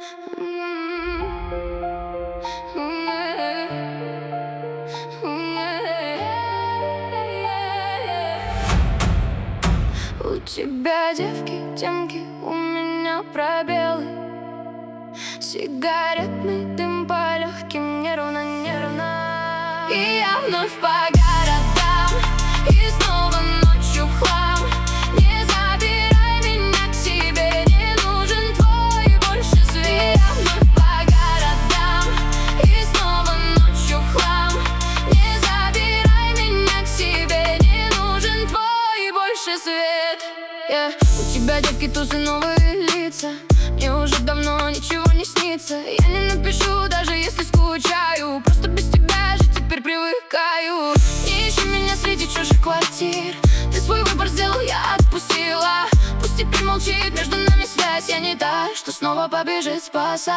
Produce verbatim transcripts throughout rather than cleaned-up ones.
У тебя девки, темки, у меня пробелы. Сигаретный дым по легким, нервно-нервно. И я вновь по городам, и снова ночью в хлам. Не забирай меня к себе, не нужен твой больше свет. И я вновь по городам, и снова ночью в хлам. Не забирай меня к себе, не нужен твой больше свет. Yeah. У тебя, девки, тузы, новые лица. Мне уже давно ничего не снится. Я не напишу, даже если скучаю. Просто без тебя же теперь привыкаю. Не ищи меня среди чужих квартир. Ты свой выбор сделал, я отпустила. Пусть теперь молчит между нами связь. Я не та, что снова побежит спасать.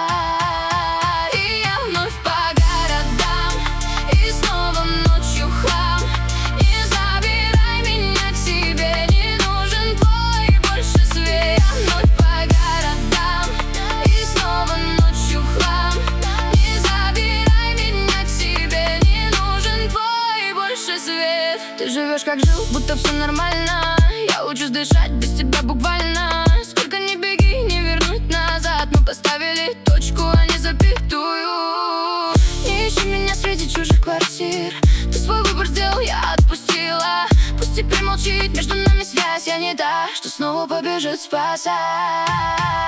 И я вновь по городам, и снова ночью в хлам. Не забирай меня к себе, не нужен твой больше свет. Я вновь по городам, и снова ночью в хлам. Не забирай меня к себе, не нужен твой больше свет. Ты живешь как жил, будто все нормально. Я учусь дышать без тебя буквально. Сколько ни беги, не вернуть назад. Мы поставили точку, а не запятую. Не ищи меня среди чужих квартир. Ты свой выбор сделал, я отпустила. Пусть теперь молчит между нами связь. Я не та, что снова побежит спасать.